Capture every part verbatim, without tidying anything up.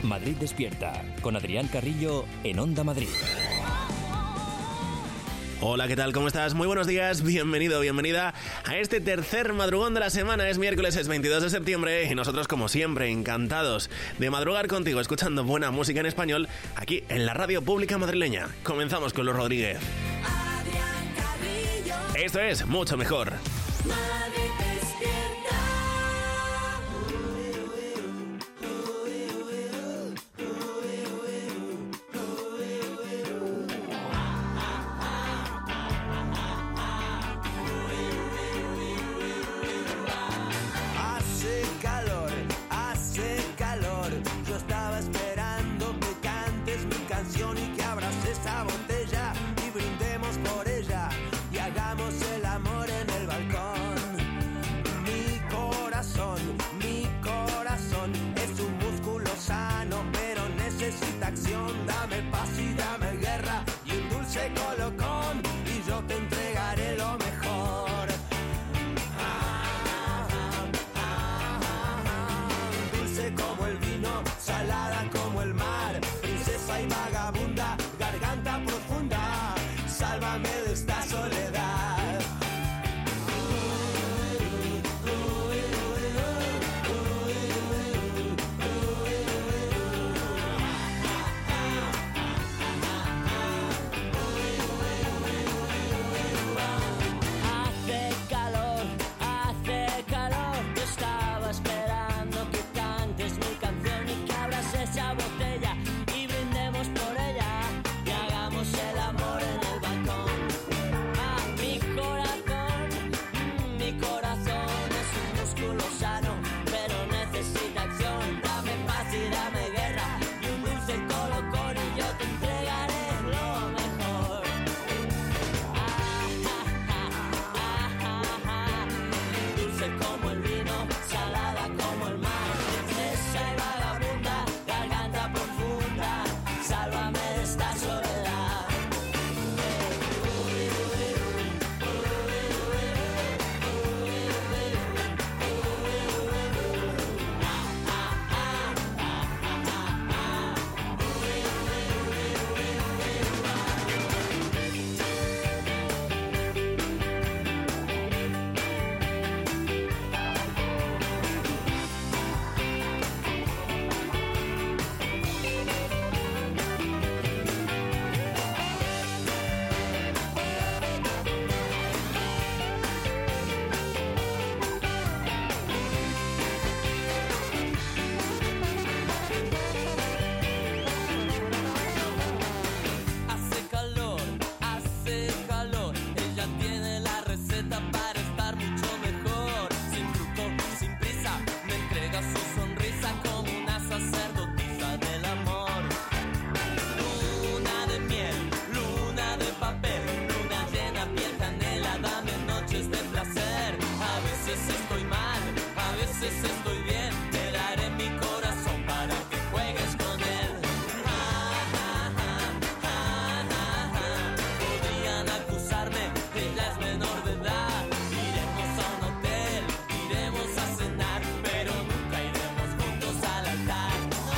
Madrid Despierta, con Adrián Carrillo en Onda Madrid. Hola, ¿qué tal? ¿Cómo estás? Muy buenos días, bienvenido, bienvenida a este tercer madrugón de la semana. Es miércoles, es veintidós de septiembre y nosotros, como siempre, encantados de madrugar contigo escuchando buena música en español aquí en la radio pública madrileña. Comenzamos con Los Rodríguez. Esto es Mucho Mejor. Madrid Despierta. Hace calor, hace calor. Yo estaba esperando que cantes mi canción y que abras esa botella y brindemos por ella y hagamos el amor en el balcón. Mi corazón, mi corazón es un músculo sano, pero necesita acción. Dame paz y dame guerra y un dulce colocón y yo te entregaré lo mejor. Como el vino, salada como el mar, princesa y vagabunda, garganta profunda, sálvame de esta soledad. Hace calor, hace calor. Yo estaba esperando que mi canción y que abras esa botella y brindemos por ella y hagamos el amor en el balcón. Ah, mi corazón, mm, mi corazón es un músculo sano, pero necesita acción. Dame paz y dame guerra y un dulce colocón y yo te entregaré lo mejor. Ah, ah, ah, ah, ah, ah. Dulce como el vino, salada como el mar, princesa y vagabunda, garganta profunda, sálvame de esta soledad. Estoy bien, te daré mi corazón para que juegues con él. Ah, ah, ah, ah, ah, ah. Podrían acusarme que ella es menor de edad. Iremos a un hotel, iremos a cenar, pero nunca iremos juntos al altar.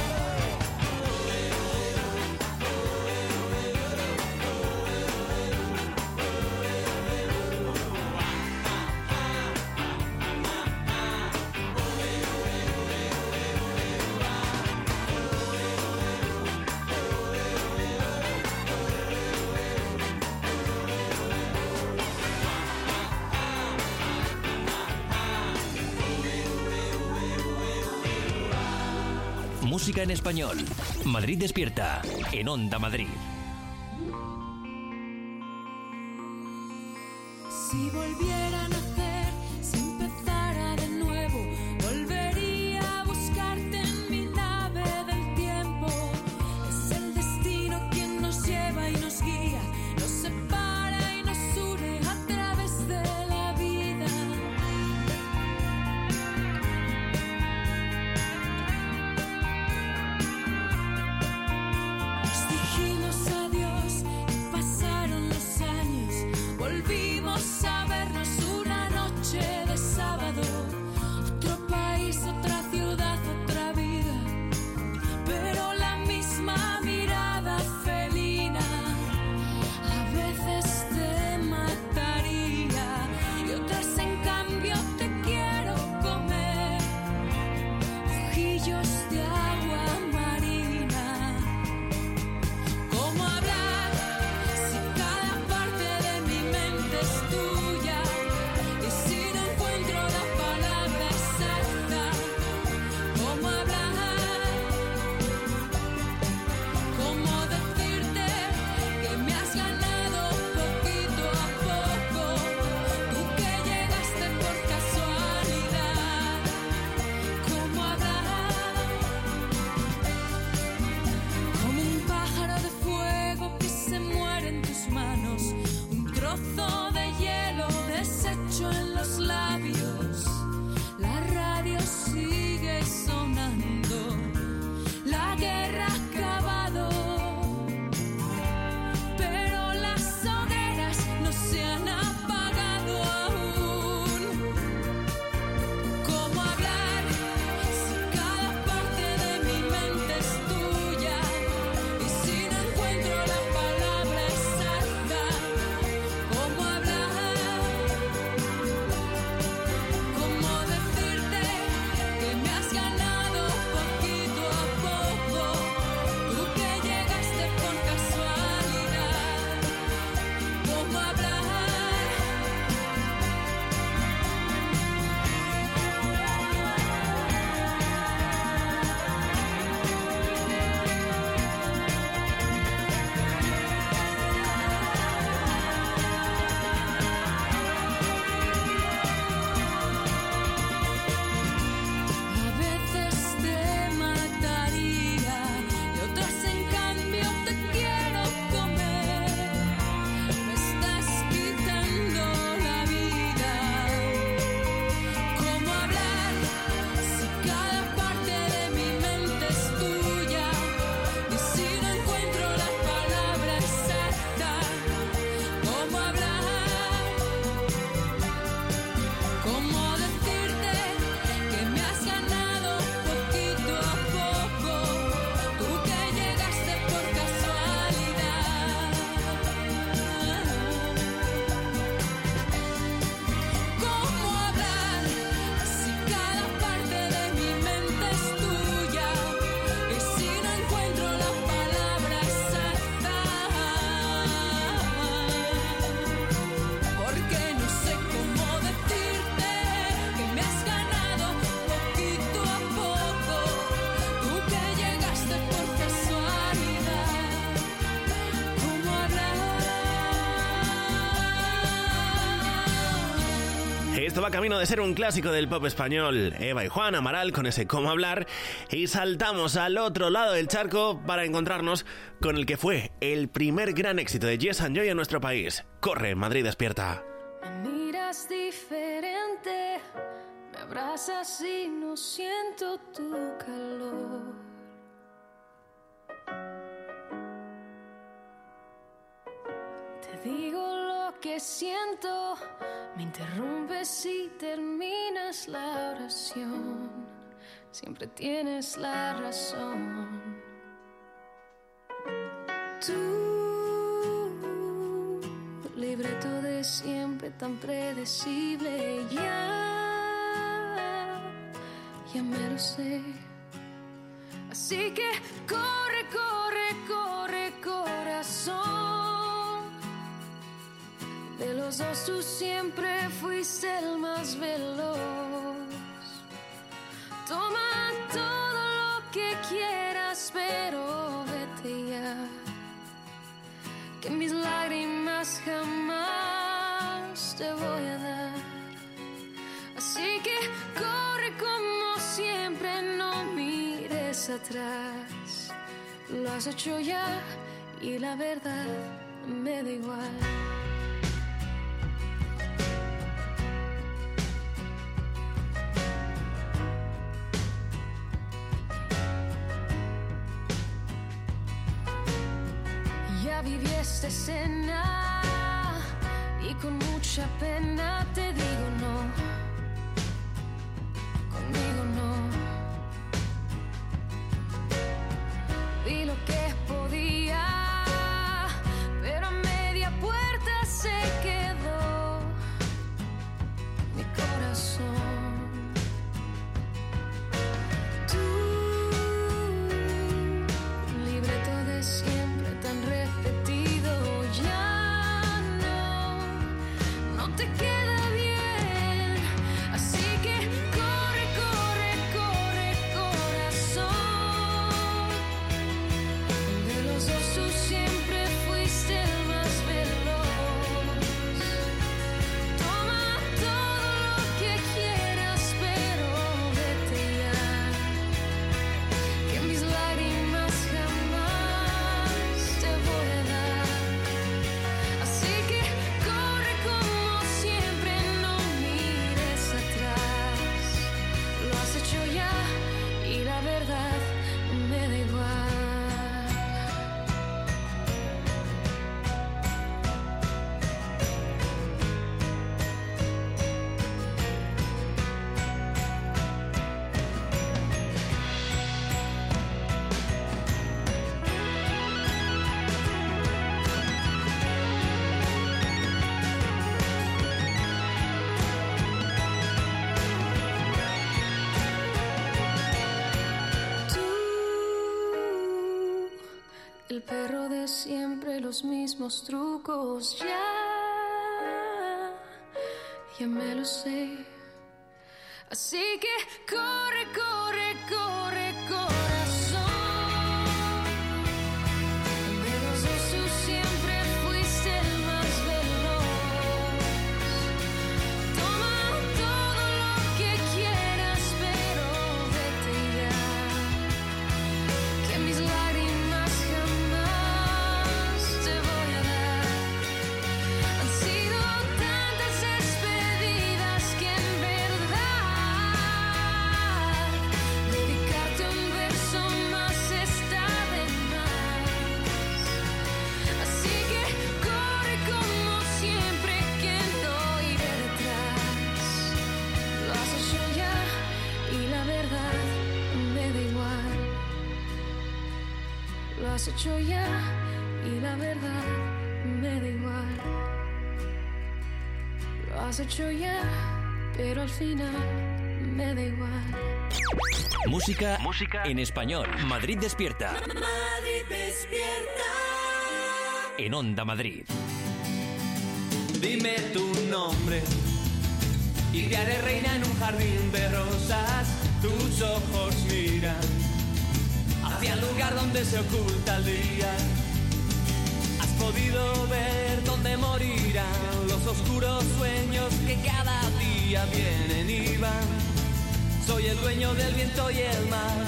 Música en español. Madrid Despierta en Onda Madrid. Si volviera a nacer, si empezara de nuevo, volvería a buscarte en mi nave del tiempo. Es el destino quien nos lleva y nos guía, nos separa y nos une a través de la vida. Nos dijimos adiós y pasaron los años, volvimos a vernos una Esto va camino de ser un clásico del pop español. Eva y Juan Amaral con ese Cómo hablar. Y saltamos al otro lado del charco para encontrarnos con el que fue el primer gran éxito de Yes and Joy en nuestro país. Corre, Madrid despierta. Me miras diferente, me abrazas y no siento tu calor. Te digo lo que siento, me interrumpes y terminas la oración. Siempre tienes la razón. Tú, libreto de siempre tan predecible, ya, ya me lo sé. Así que corre, corre, corre, corazón. De los dos tú siempre fuiste el más veloz. Toma todo lo que quieras, pero vete ya. Que mis lágrimas jamás te voy a dar. Así que corre como siempre, no mires atrás. Lo has hecho ya y la verdad me da igual. Ya viví esta escena y con mucha pena te digo no, conmigo no. Vi lo que podía, pero a media puerta se quedó mi corazón. Tú, libreto de siempre tan repetido, ya no, no te queda bien. Así que corre, corre, corre, corazón. De los dos tú siempre fuiste el más veloz. Toma todo lo que quieras, pero vete ya. Que mis lágrimas jamás te voy a dar. Así que corre como siempre, no mires atrás. Lo has hecho ya y la verdad me da igual. Tú, el perro de siempre, los mismos trucos, ya, ya me lo sé. Así que corre, corre, corre, corazón. De los dos tú siempre fuiste el más veloz. Toma todo lo que quieras, pero vete ya. Que mis lágrimas jamás te voy a dar. Han sido tantas despedidas que en verdad dedicarte un verso más está de más. Así que corre como siempre, que no iré detrás. Lo has hecho ya y la verdad me da igual. Lo has hecho ya y la verdad me da igual. Lo has hecho ya, pero al final me da igual. Música, música en español. Madrid despierta. Madrid despierta. En Onda Madrid. Dime tu nombre y te haré reina en un jardín de rosas. Tus ojos miran hacia el lugar donde se oculta el día. Has podido ver dónde donde morirán los oscuros sueños que cada día vienen y van. Soy el dueño del viento y el mar.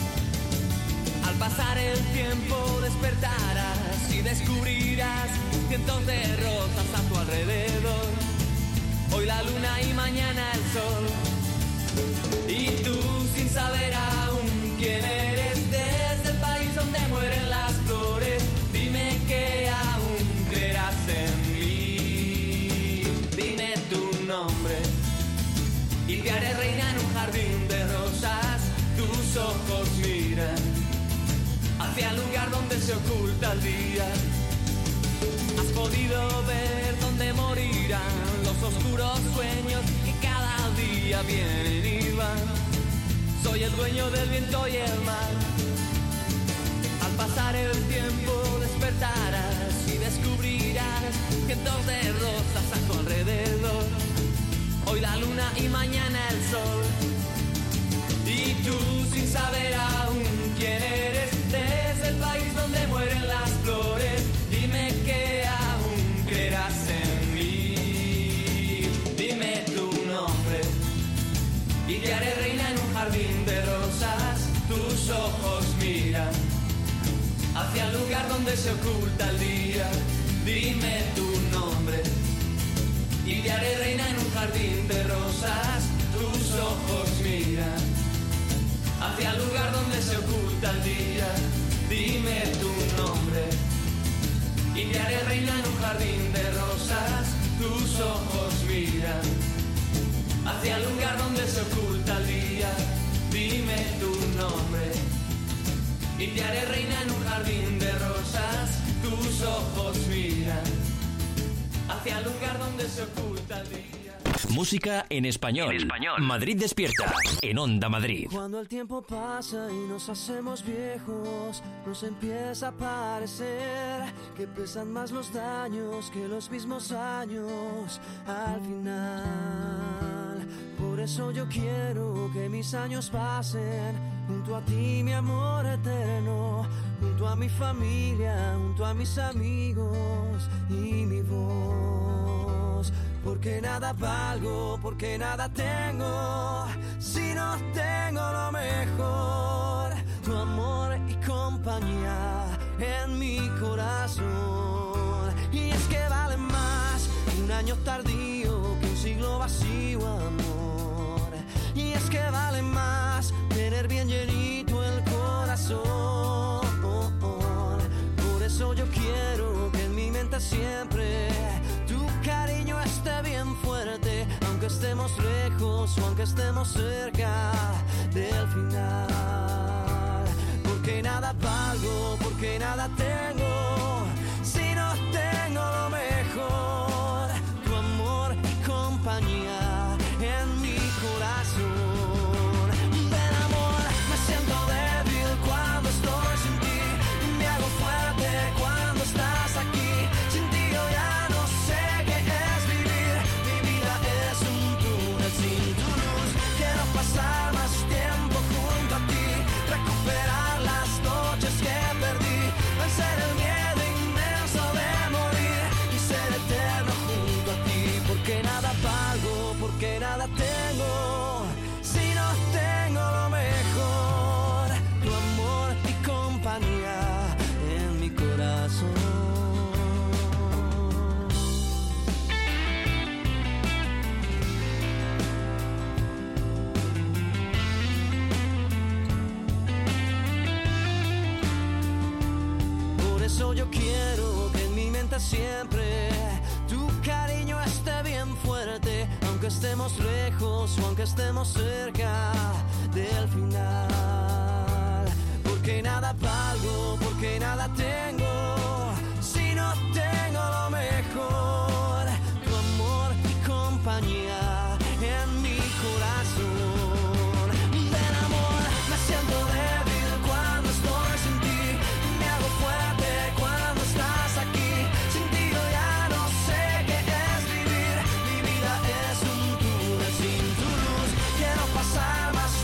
Al pasar el tiempo despertarás y descubrirás cientos de rosas a tu alrededor. Hoy la luna y mañana el sol. Y tú sin saber aún quién eres, desde el país donde mueren las flores, dime que aún creerás en mí. Dime tu nombre y te haré reina en un jardín de rosas. Tus ojos miran hacia el lugar donde se oculta el día. Has podido ver dónde morirán los oscuros sueños que cada día vienen y van. Soy el dueño del viento y el mar. Al pasar el tiempo despertarás y descubrirás cientos de rosas a tu alrededor. Hoy la luna y mañana el sol. Y tú sin saber aún quién eres, desde el país donde mueren las flores, dime que aún creerás en mí. Dime tu nombre y te haré reina en un jardín de rosas. Tus ojos miran hacia el lugar donde se oculta el día. Dime tu nombre y te haré reina en un jardín de rosas. Tus ojos miran hacia el lugar donde se oculta el día. Dime tu nombre y te haré reina en un jardín de rosas. Tus ojos miran hacia el lugar donde se oculta el día. Dime tu nombre y te haré reina en un jardín de rosas. Tus ojos miran hacia el lugar donde se oculta el día. Música en español. En español. Madrid Despierta, en Onda Madrid. Cuando el tiempo pasa y nos hacemos viejos, nos empieza a parecer que pesan más los daños que los mismos años al final. Por eso yo quiero que mis años pasen junto a ti, mi amor eterno, junto a mi familia, junto a mis amigos y mi voz. Porque nada valgo, porque nada tengo, si no tengo lo mejor, tu amor y compañía en mi corazón. Y es que vale más un año tardío que un siglo vacío, amor. Y es que vale más tener bien llenito el corazón. Por eso yo quiero que en mi mente siempre tu cariño esté bien fuerte, aunque estemos lejos o aunque estemos cerca del final. Porque nada valgo, porque nada tengo, si no tengo lo mejor, tu amor y compañía en mi corazón. Ven amor, me siento débil cuando estoy sin ti, me hago fuerte cuando estás aquí. Sin ti yo ya no sé qué es vivir, mi vida es un túnel sin tu luz. Quiero pasar más tiempo junto a ti, recuperar las noches que perdí, vencer el miedo inmenso de morir y ser eterno junto a ti. Porque nada valgo, porque nada tengo, si no tengo lo mejor, tu amor y compañía en mi corazón. Por eso yo quiero que en mi mente siempre tu cariño esté bien fuerte, aunque estemos lejos o aunque estemos cerca del final. Porque nada valgo, porque nada tengo, si no tengo lo mejor, tu amor y compañía en mi corazón. Ven amor, me siento débil cuando estoy sin ti, me hago fuerte cuando estás aquí. Sin ti yo ya no sé qué es vivir, mi vida es un túnel sin tu luz. Quiero pasar más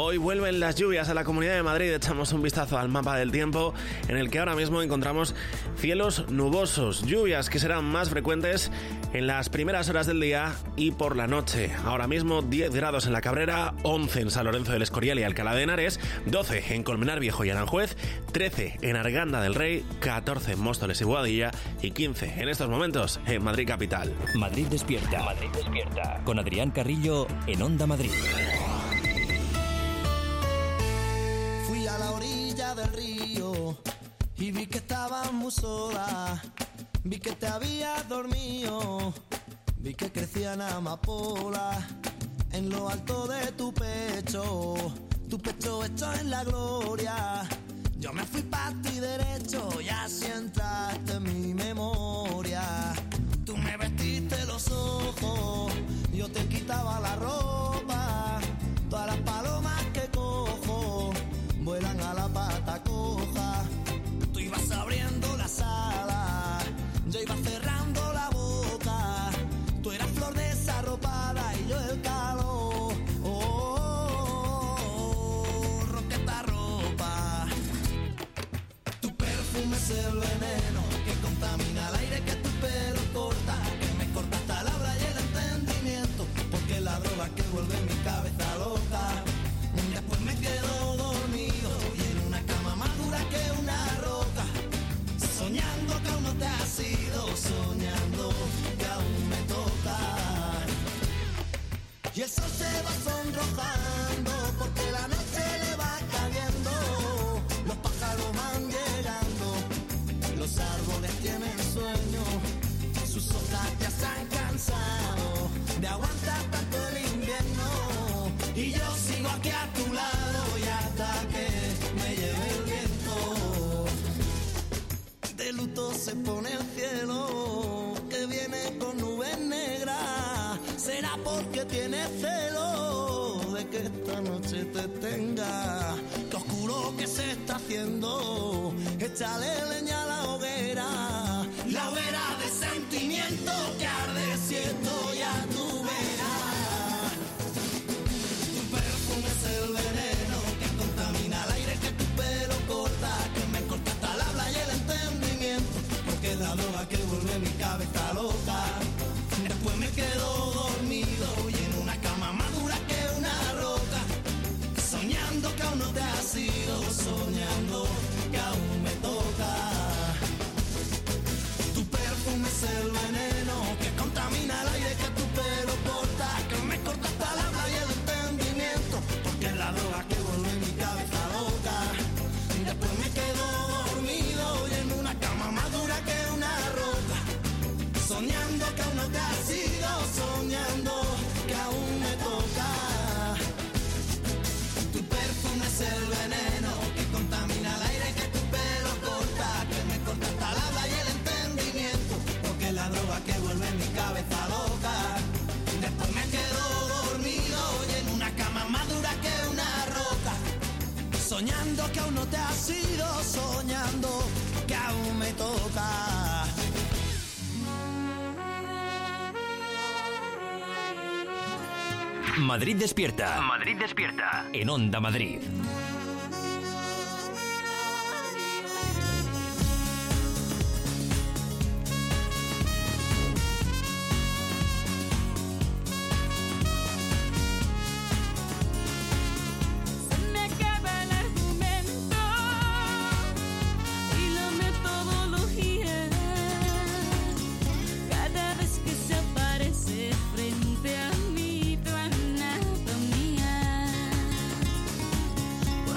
Hoy vuelven las lluvias a la Comunidad de Madrid. Echamos un vistazo al mapa del tiempo en el que ahora mismo encontramos cielos nubosos, lluvias que serán más frecuentes en las primeras horas del día y por la noche. Ahora mismo diez grados en La Cabrera, once en San Lorenzo del Escorial y Alcalá de Henares, doce en Colmenar Viejo y Aranjuez, trece en Arganda del Rey, catorce en Móstoles y Boadilla y quince en estos momentos en Madrid capital. Madrid despierta. Madrid despierta. Con Adrián Carrillo en Onda Madrid. Fui a la orilla del río y vi que estabas muy sola. Vi que te habías dormido, vi que crecían amapolas en lo alto de tu pecho, tu pecho hecho en la gloria. Yo me fui pa' ti derecho y así entraste en mi memoria. Tú me vestiste los ojos, yo te quitaba la ropa. Todas las palomas que cojo vuelan a la pata coja. Tú ibas abriendo las alas, yo iba cerrando la boca. Tú eras flor desarropada y yo el calor. Oh, oh, oh, rompe esta ropa. Tu perfume es el veneno que contamina el aire que tu pelo corta, que me corta hasta la habla y el entendimiento, porque la droga que vuelve mi cabeza loca. Después me quedo dormido y en una cama más dura que una roca, soñando que aún no te has ido, soñando que aún me toca. Y el sol se va sonrojando porque la noche le va cayendo. Los pájaros van llegando, los árboles tienen sueño, sus hojas ya se han cansado de aguantar tanto el invierno. Y yo sigo aquí a tu lado y hasta que me lleve el viento. De luto se pone el cielo, que viene con nubes negras. Será porque tiene celo de que esta noche te tenga. Qué oscuro que se está haciendo, échale leña a la hoguera. La hoguera de sentimiento que arde siento ya tu verás. Tu perfume es el veneno que contamina el aire que tu pelo corta, que me corta hasta el habla y el entendimiento, porque es la droga que vuelve mi cabeza loca. Después me quedo dormido y en una cama más dura que una roca, soñando que aún no te has ido, soñando que aún me toca. Tu perfume es el veneno que contamina el aire que tu pelo corta, que me corta hasta el habla y el entendimiento, porque es la droga que vuelve mi cabeza loca. Después me quedo dormido y en una cama más dura que una roca, soñando que aún no te has ido, soñando que aún me toca. Tu perfume es el veneno que contamina el aire que tu pelo corta, que me corta hasta el habla y el entendimiento, porque es la droga que vuelve mi cabeza loca. Después me quedo dormido y en una cama más dura que una roca, soñando que aún no te has ido, soñando que aún me toca. Madrid despierta. Madrid despierta. En Onda Madrid. Frente a mí tu anatomía.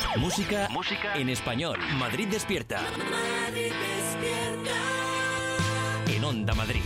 Música, música en español. Madrid despierta. Madrid despierta. En Onda Madrid.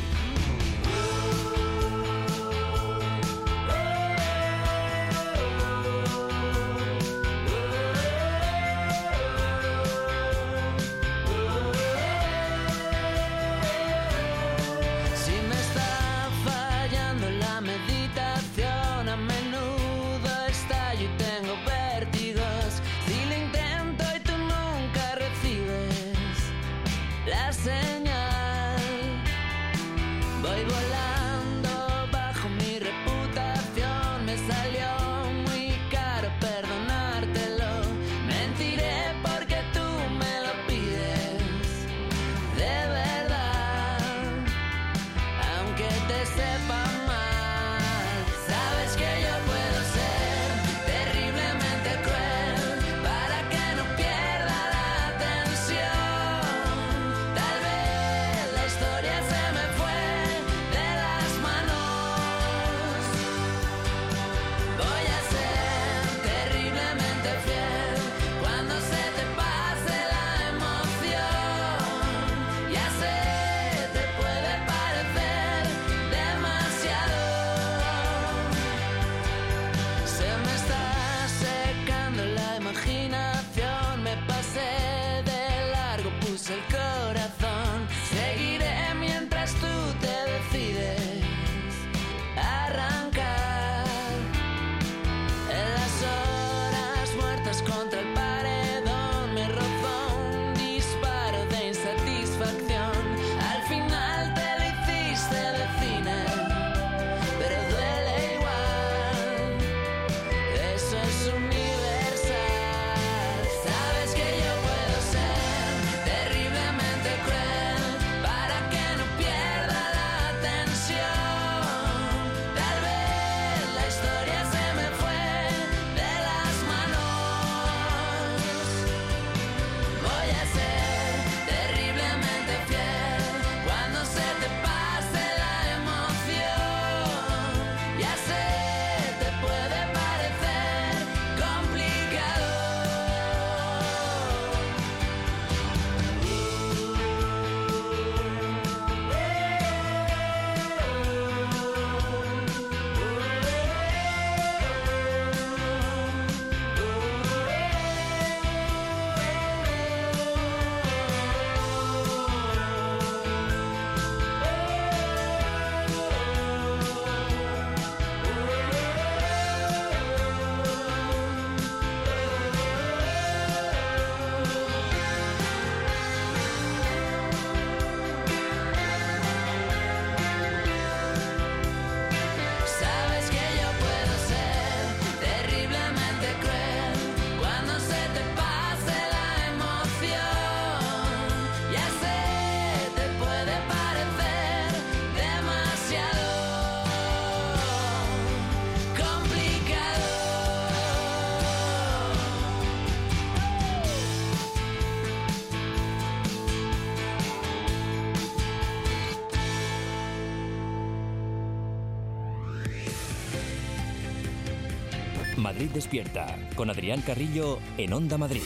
Madrid despierta, con Adrián Carrillo en Onda Madrid.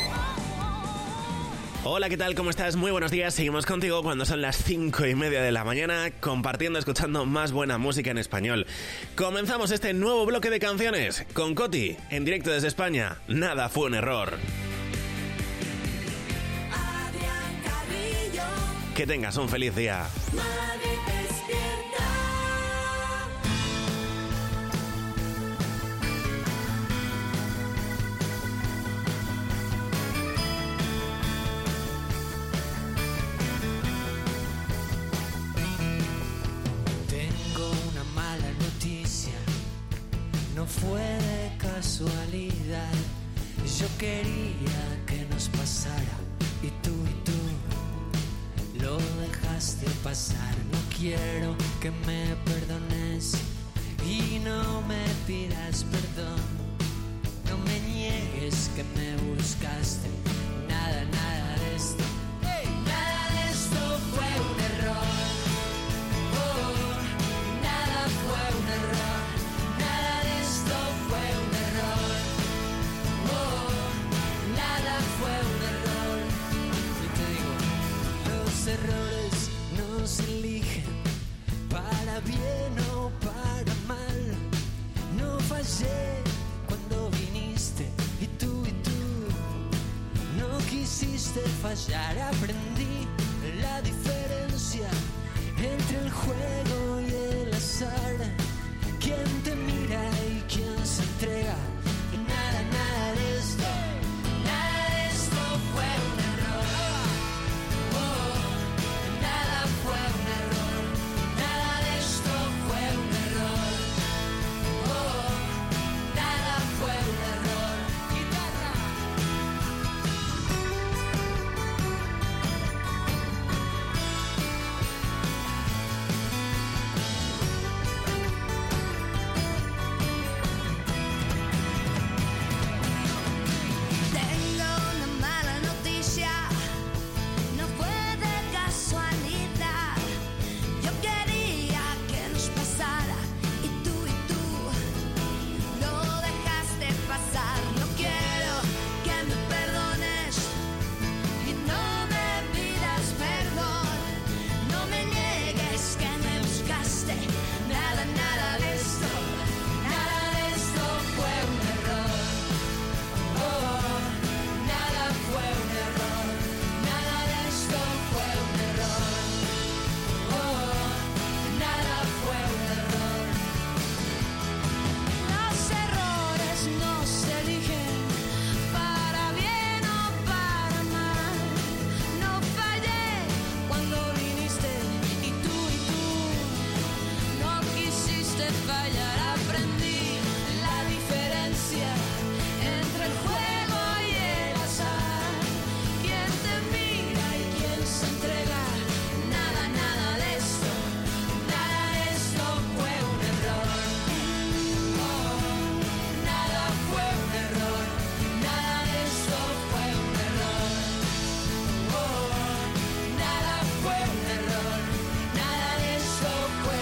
Hola, ¿qué tal? ¿Cómo estás? Muy buenos días. Seguimos contigo cuando son las cinco y media de la mañana, compartiendo, escuchando más buena música en español. Comenzamos este nuevo bloque de canciones con Coti, en directo desde España. Nada fue un error. Adrián Carrillo. Que tengas un feliz día. Madrid despierta. Tengo una mala noticia, no fue de casualidad. Yo quería que nos pasara y tú y tú lo dejaste pasar. No quiero que me perdones y no me pidas perdón. No me niegues que me buscaste. Nada, nada de esto. ¡Hey! Nada de esto fue un error. Oh, nada fue un error. Nada de esto fue un error. Oh, bien o para mal. No fallé cuando viniste y tú y tú no quisiste fallar. Aprendí la diferencia entre el juego y el azar. Quién te mira y quién se entrega. Nada, nada de esto, nada de esto fue un error. Oh, nada fue un error. Nada de esto fue un error. Oh, nada fue un error. Guitarra. Tengo una mala noticia, no fue de casualidad. Yo quería que nos pasara y tú y tú lo dejaste pasar. No quiero que me perdones y no me pidas perdón. No me niegues que me buscaste. Nada, nada de esto, nada de esto fue un error. Oh, nada fue un error, nada de esto fue un error. Oh, nada fue un error. Los errores no se eligen para bien o para mal. No fallé cuando viniste y tú y tú no quisiste fallar. Aprendí la diferencia entre el juego y el azar. Quién te mira y quién se entrega. Nada, nada de esto, nada de esto fue un error. Oh, nada fue un error. Nada de esto fue un error. Oh, nada fue un error. Nada de esto fue.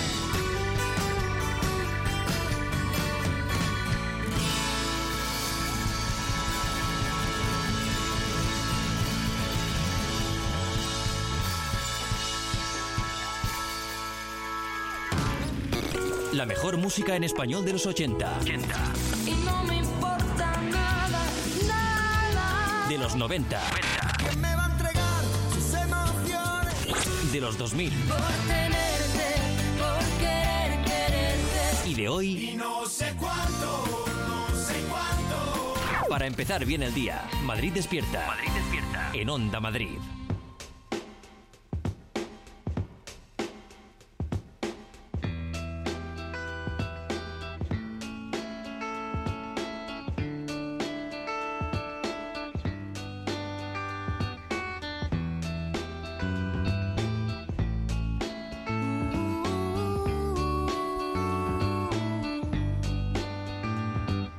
La mejor música en español de los ochenta, Y no me importa nada, nada. de los noventa, ¿Quién me va a entregar sus emociones? de los dos mil Por tenerte, por querer quererte. y de hoy. No sé cuánto, no sé cuánto. Para empezar bien el día, Madrid despierta. Madrid despierta. En Onda Madrid.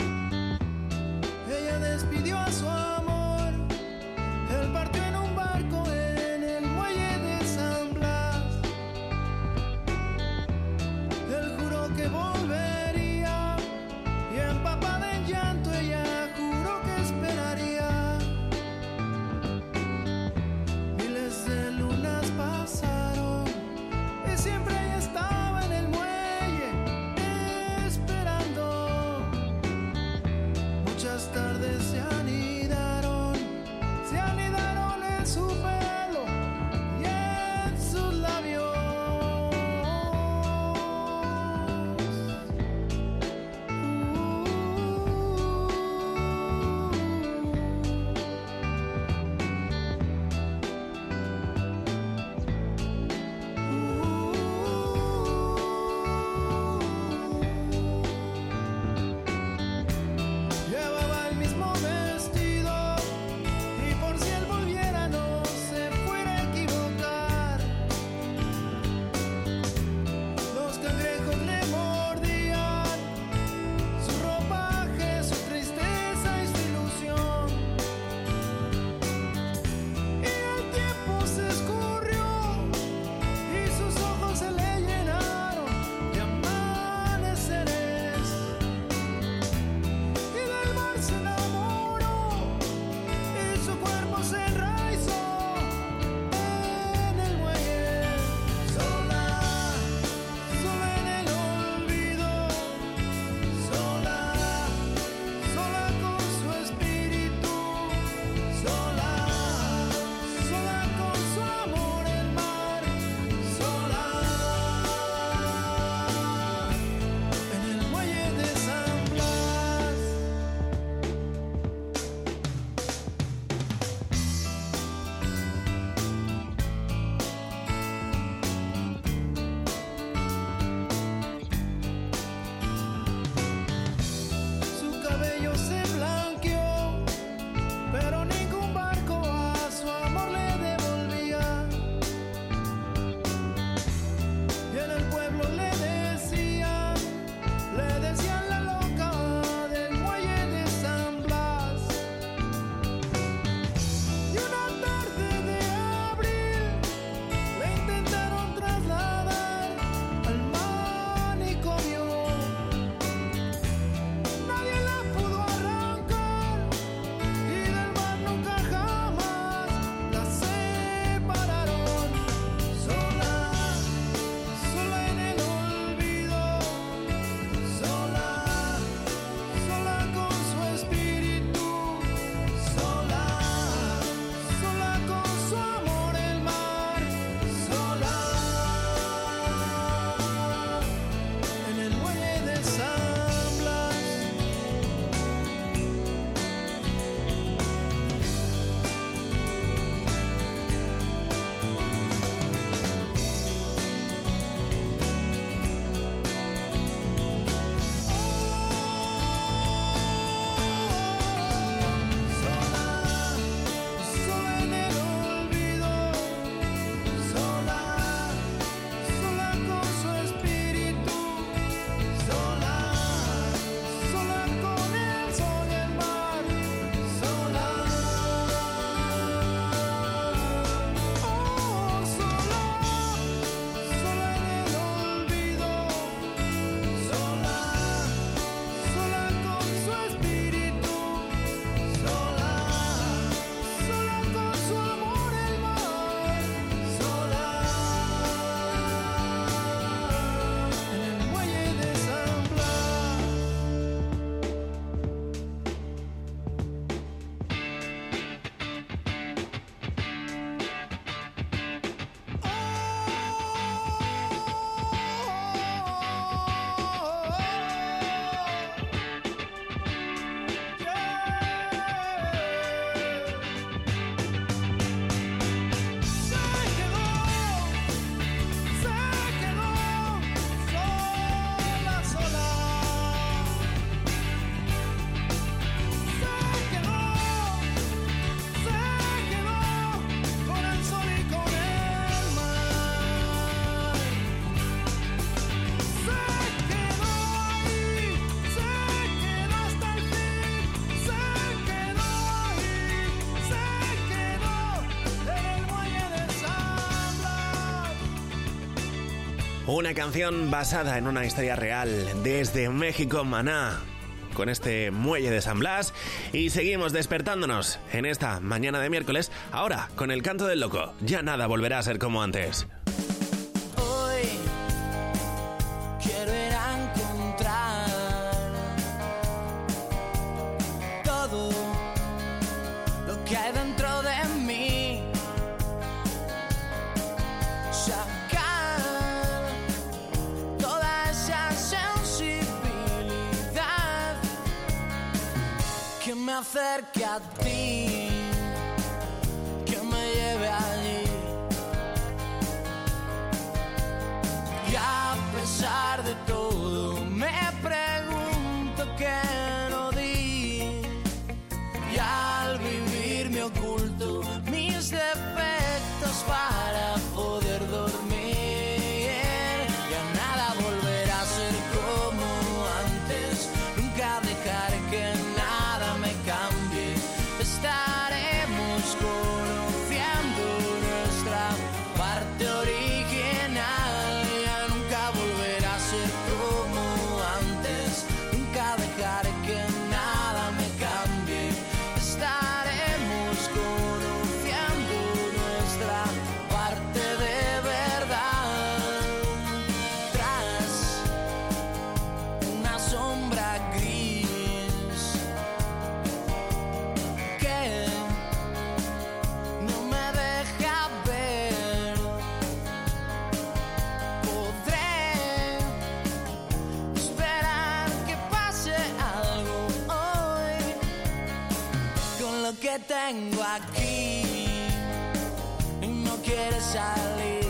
Ella despidió a su amor, él partió en un barco Una canción basada en una historia real desde México, Maná, con este muelle de San Blas, y seguimos despertándonos en esta mañana de miércoles, ahora con el canto del loco. Ya nada volverá a ser como antes. Hoy quiero ir a encontrar todo lo que hay dentro de mí, sacar toda esa sensibilidad que me acerque a ti, que me lleve allí. Y a pesar de todo me pregunto qué no di, y al vivir me oculto mis defectos para poder dormir. Ya nada volverá a ser como antes, nunca dejar que nada me cambie. Estaremos conociendo nuestra parte original. Ya nunca volverá a ser como antes, nunca dejar que nada me cambie. Estaremos conociendo nuestra parte de verdad. Tras una sombra gris que no me deja ver, podré esperar que pase algo hoy con lo que tengo aquí y no quiere salir.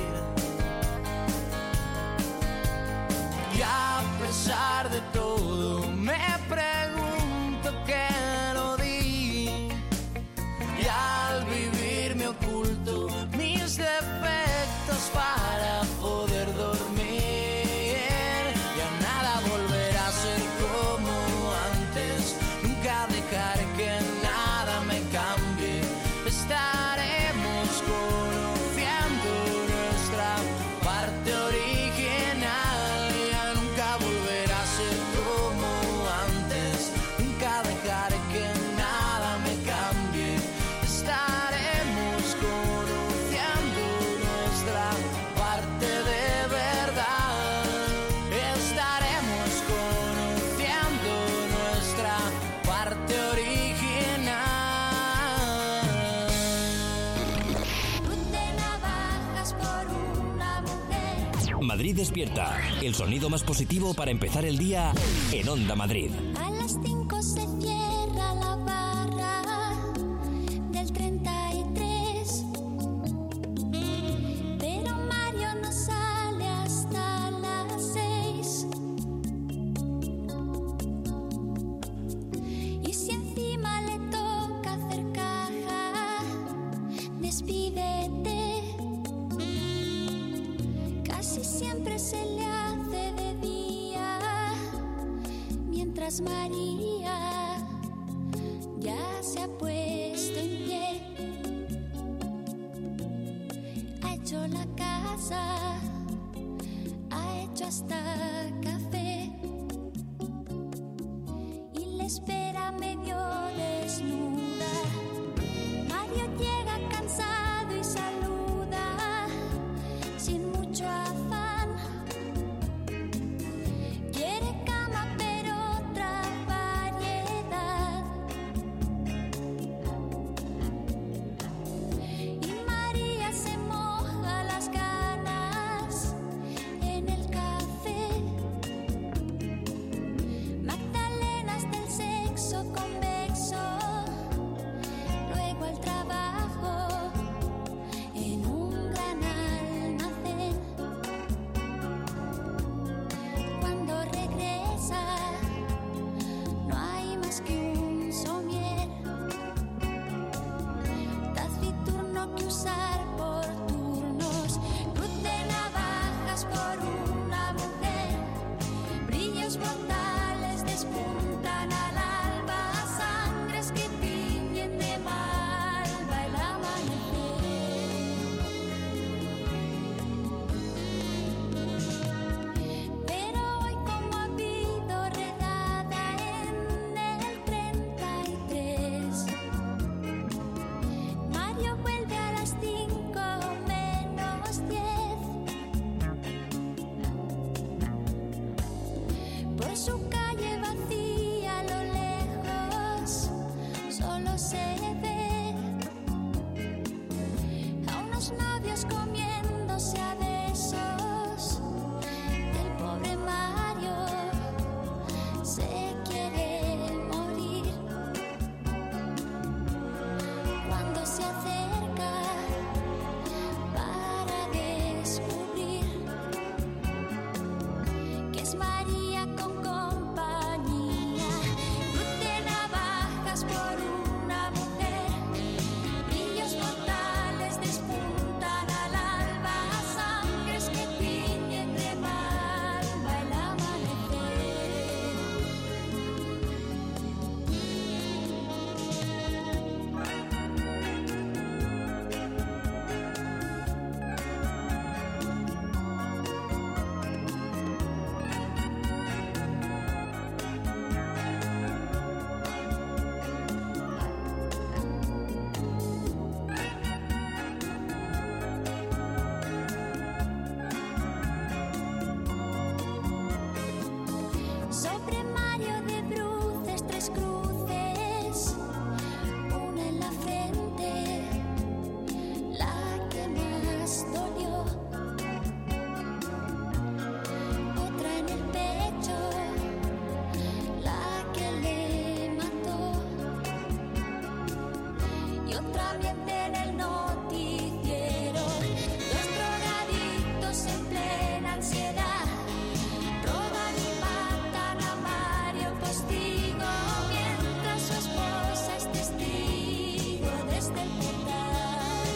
Y a pesar de todo me pregunto qué no di, y al vivir me oculto mis defectos para poder dormir. Ya nada volverá a ser como antes, nunca dejar que nada me cambie. Estaremos conociendo nuestra parte original. Ya nunca volverá a ser como antes, nunca dejar que nada me cambie. Estaremos conociendo nuestra parte de verdad. Estaremos conociendo nuestra parte original. De navajas por una mujer. Madrid despierta. El sonido más positivo para empezar el día en Onda Madrid. A las cinco se cierra la barra del treinta y tres, pero Mario no sale hasta las seis. Y si encima le toca hacer caja, despídete. Casi siempre se le hace de día, mientras María ya se ha puesto en pie. Ha hecho la casa, ha hecho hasta café y le espera medio desnuda. Mario llega cansado y saluda sin mucho afán. Quiere cama pero otra variedad. Y María se moja las ganas en el café. Magdalenas del sexo su calle vacía a lo lejos solo se ve a unos novios comiéndose a besos. El pobre Mario se quiere morir cuando se acerca para descubrir que es María con compañía. Cruz de navajas por una mujer, brillos mortales despuntan al alba, sangres que tiñen de malva el amanecer. Sobre Mario de bruces, tres cruces, una en la frente, la que más dolió, otra en el pecho, la que le mató, y otra ambiente en el noticiero. Dos drogadictos en plena ansiedad roban y matan a Mario Postigo, mientras su esposa es testigo desde el portal.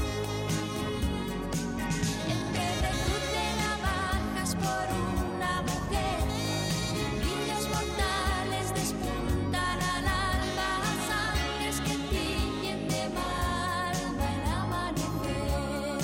Entre de cruz de navajas por una mujer, brillos mortales despuntan al alba, sangres que tiñen de malva el amanecer.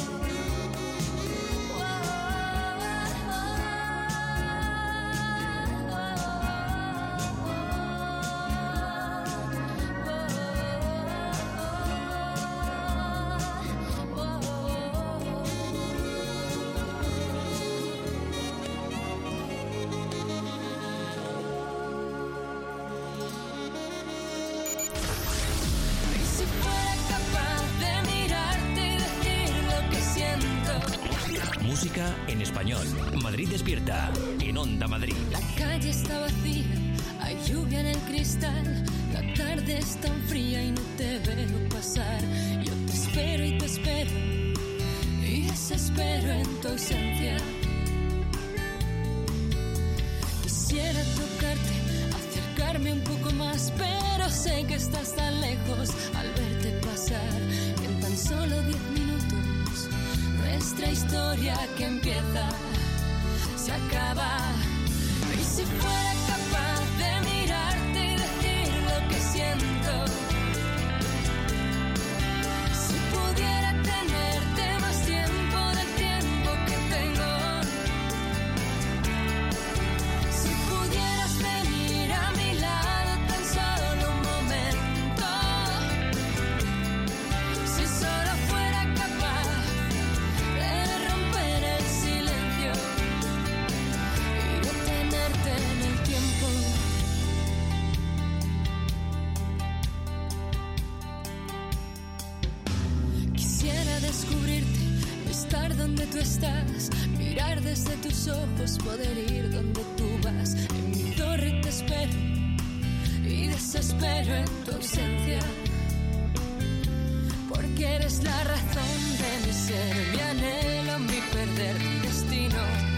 Y si fuera capaz de mirarte y decir lo que siento. Música en español. Madrid despierta. En Onda Madrid. La calle está vacía, hay lluvia en el cristal. La tarde es tan fría y no te veo pasar. Yo te espero y te espero y desespero en tu ausencia. Quisiera tocarte, acercarme un poco más, pero sé que estás tan lejos al verte pasar. Y en tan solo diez minutos nuestra historia que empieza se acaba. Y si fuera capaz de mirarte y decir lo que siento, si pudiera tenerte más tiempo del tiempo que tengo, si pudieras venir a mi lado tan solo un momento, si solo fuera capaz de romper el silencio y detenerte en el tiempo. Quisiera descubrirte, estar donde tú estás, mirar desde tus ojos, poder ir donde tú vas. En mi torre te espero y desespero en tu ausencia, porque eres la razón de mi ser, mi anhelo, mi perder, mi destino.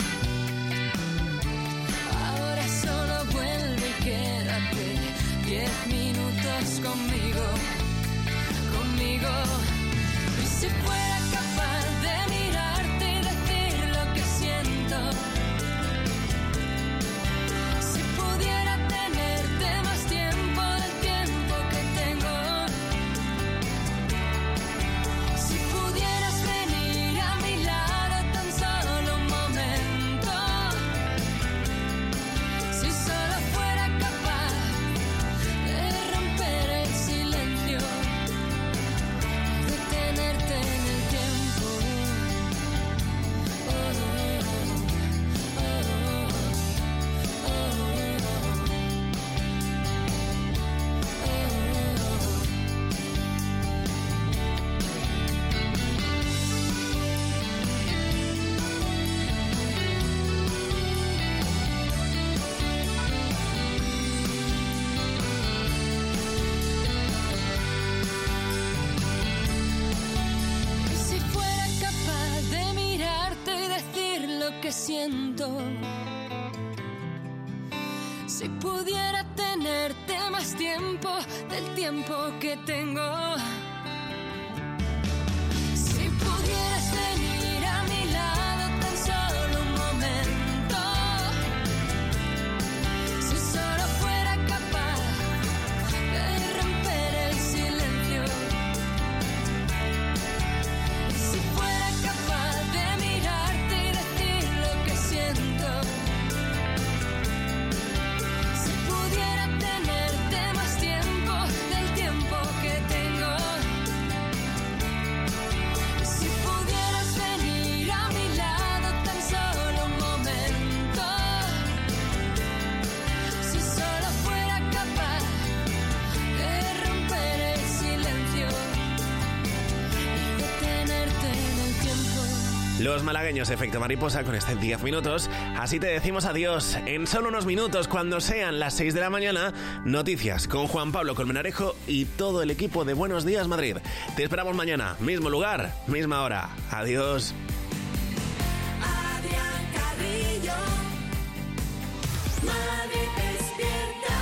Ahora solo vuelve y quédate diez minutos conmigo, conmigo. Y si fuera capaz de mirarte y decir lo que siento, si pudiera tenerte más tiempo del tiempo que tengo, si pudieras venir a mi lado tan solo siento. Si pudiera tenerte más tiempo del tiempo que tengo. Si pudieras venir a mi lado tan solo un momento. Si solo fuera capaz de romper el silencio. Si fuera capaz de mirarte y decir lo que siento. Si pudiera tenerte más tiempo del tiempo que tengo. Si pudieras venir a mi lado tan solo un momento. Si solo fuera capaz de romper el silencio y detenerte en el tiempo. Los malagueños Efecto Mariposa con este diez minutos. Así te decimos adiós. En solo unos minutos, cuando sean las seis de la mañana, noticias con Juan Pablo Colmenarejo y todo el equipo de Buenos Días Madrid. Te esperamos mañana, mismo lugar, misma hora. Adiós. Adrián Carrillo, Madrid despierta.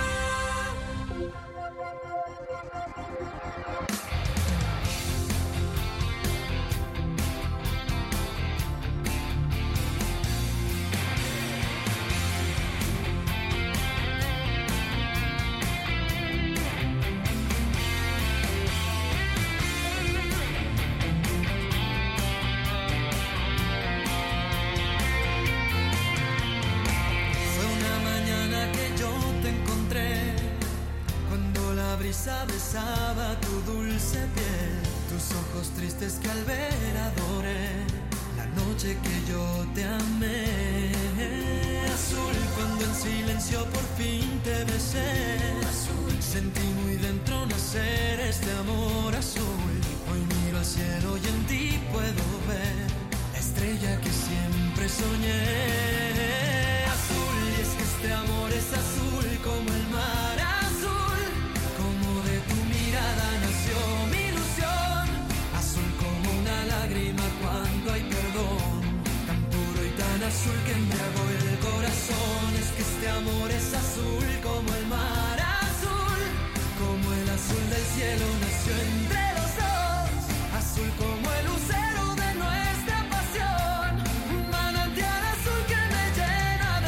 Fue una mañana que yo te encontré, cuando la brisa besaba tu dulce piel, tus ojos tristes que al ver adoré, la noche que yo te amé. Azul, cuando en silencio por fin te besé, azul, sentí muy dentro nacer este amor azul. Hoy miro al cielo y en ti puedo ver la estrella que siempre soñé. Azul, y es que este amor es azul como el mar azul, como de tu mirada nació mi ilusión. Azul como una lágrima cuando hay perdón, tan puro y tan azul que embriagó el corazón. Es que este amor es azul como el mar azul, como el azul del cielo nació entre los dos. Azul como el lucero de nuestra pasión, un manantial azul que me llena de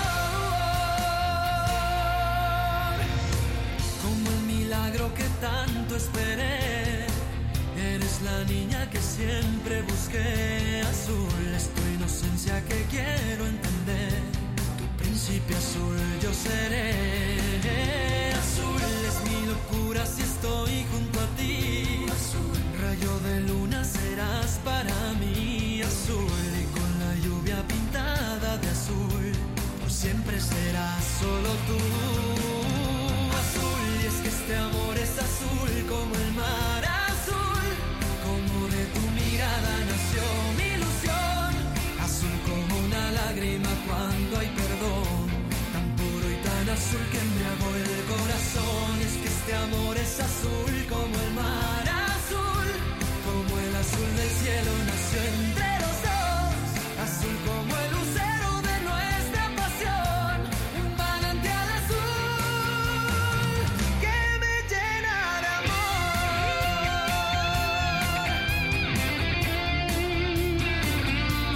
amor. Como el milagro que tanto esperé, eres la niña que siempre busqué. Azul es tu inocencia que quiero entender, tu príncipe azul yo seré. Azul es mi locura si estoy junto a ti. Azul, rayo de luna serás para mí. Azul, y con la lluvia pintada de azul, por siempre serás solo tú. Azul, y es que este amor es azul como el mar azul, como de tu mirada nació mi ilusión. Azul como una lágrima cuando hay perdón, tan puro y tan azul que embriagó el corazón. Es que este amor es azul como el mar azul, como el azul del cielo nació entre los dos. Azul como el lucero de nuestra pasión, un manantial azul que me llena de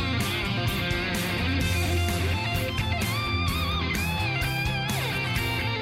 amor.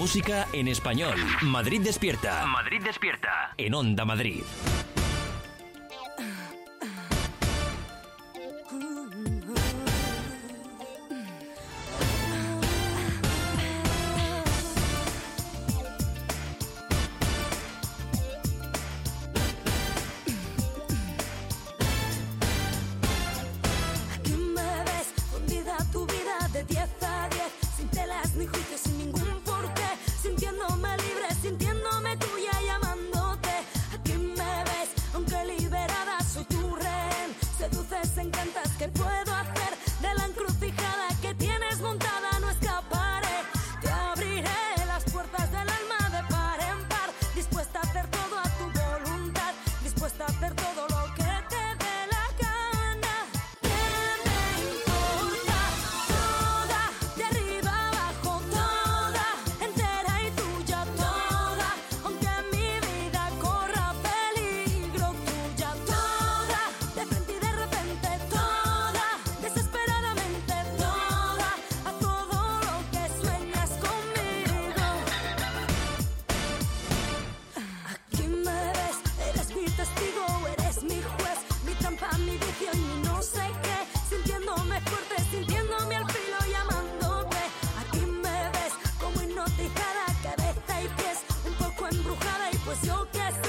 Música en español. Madrid despierta. Madrid despierta. En Onda Madrid. Yo que